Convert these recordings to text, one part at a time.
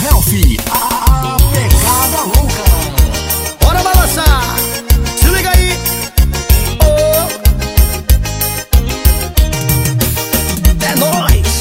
Health, a pegada louca. Bora balançar, se liga aí. Oh. É nóis.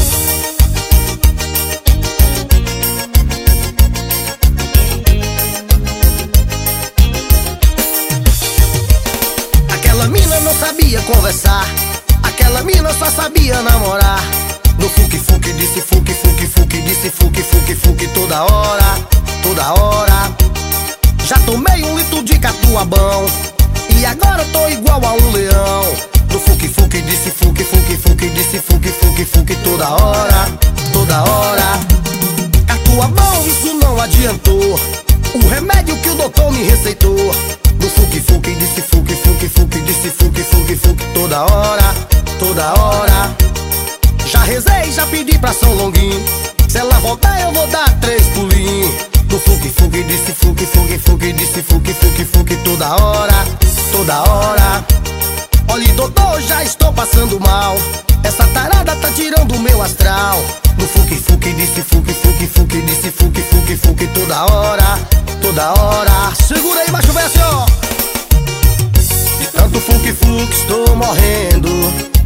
Aquela mina não sabia conversar, aquela mina só sabia namorar. No fuque-fuque, disse fuque-fuque-fuque, disse fuque-fuque-fuque toda hora, toda hora. Já tomei 1 litro de catuabão e agora tô igual a um leão. No fuque-fuque, disse fuque-fuque-fuque, disse fuque-fuque-fuque toda hora, toda hora. Catuabão, isso não adiantou, o remédio que o doutor me receitou. No fuque-fuque, disse fuque-fuque-fuque, disse fuque-fuque-fuque toda hora, toda hora. Já rezei, já pedi pra São Longuinho, se ela voltar eu vou dar 3 pulinhos. No fuque-fuque, disse fuque-fuque-fuque, disse fuque-fuque-fuque toda hora, toda hora. Olha, doutor, já estou passando mal, essa tarada tá tirando o meu astral. No fuque-fuque, disse fuque-fuque-fuque, disse fuque-fuque-fuque toda hora, toda hora. Segura aí, macho, vem assim, ó. De tanto fuque-fuque estou morrendo,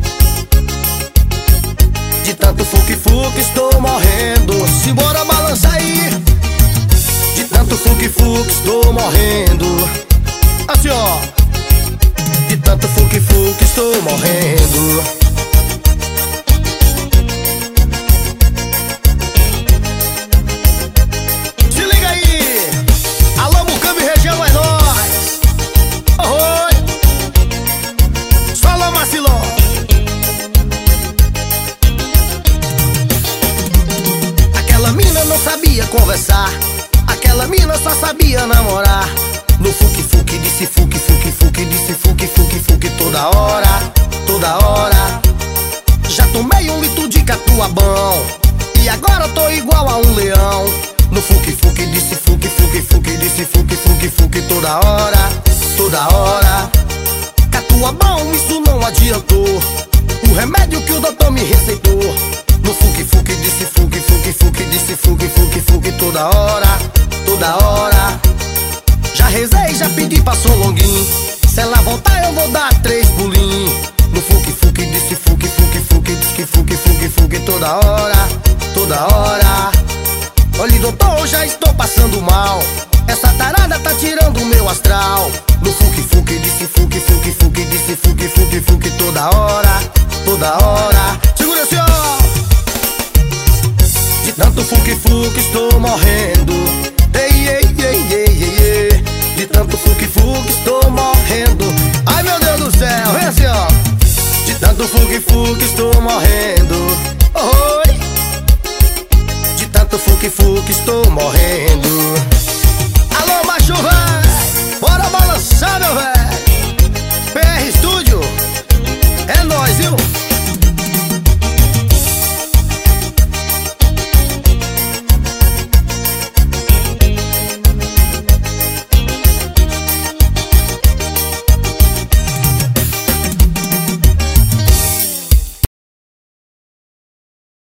de tanto fuque-fuque estou morrendo. Simbora, balança aí. De tanto fuque-fuque estou morrendo. Assim, ó. De tanto fuque-fuque estou morrendo. Se liga aí. Alô, Mucambo e região, é nóis. Oi. Solo Maciló. Aquela mina não sabia conversar, aquela mina só sabia namorar. No fuque-fuque, disse fuque-fuque-fuque, disse fuque-fuque-fuque toda hora, toda hora. Já tomei 1 litro de catuabão e agora tô igual a um leão. No fuque-fuque, disse fuque-fuque-fuque, disse fuque-fuque-fuque toda hora, toda hora. Catuabão, isso não adiantou, o remédio que o doutor me receitou. No fuque-fuque, disse fuque-fuque-fuque, disse fuque-fuque-fuque toda hora, toda hora. Já rezei, já pedi pra São Longuinho, se ela voltar eu vou dar 3 pulinhos. No fuque-fuque, disse fuque-fuque-fuque, disse fuque-fuque-fuque toda hora, toda hora. Olha, doutor, já estou passando mal, essa tarada tá tirando o meu astral. No fuque-fuque, disse fuque-fuque-fuque, disse fuque-fuque-fuque toda hora, toda hora. Segura assim, ó. De tanto fuque-fuque estou morrendo. Ei, ei, ei, ei, ei, ei. De tanto fuque-fuque estou morrendo. Ai, meu Deus do céu, vem assim, ó. De tanto fuque-fuque estou morrendo. Oi. De tanto fuque-fuque estou morrendo. Alô, macho, vai.